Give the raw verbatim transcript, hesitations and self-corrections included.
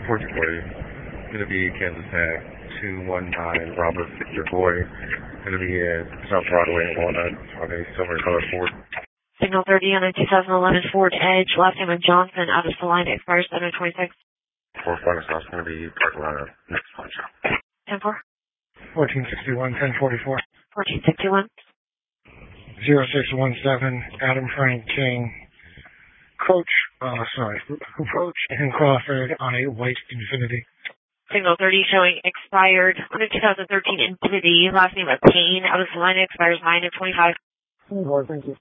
four twenty. Going to be Kansas Ave, two one nine Robert Victor Boy. Going to be in South Broadway in Walnut on a silver color Ford. Signal thirty on a two thousand eleven Ford Edge, last name of Johnson, out of Salina, expires seven twenty-six. four Finest House, going to be parking lot of next one shop. ten four. fourteen sixty-one, ten forty-four. fourteen sixty-one. zero six one seven, Adam Frank King. Coach, uh, sorry, Roach and Crawford on a white Infinity. Signal thirty showing expired on a two thousand thirteen Infinity, last name of Payne, out of Salina, expires nine of twenty-five. Lord, thank you.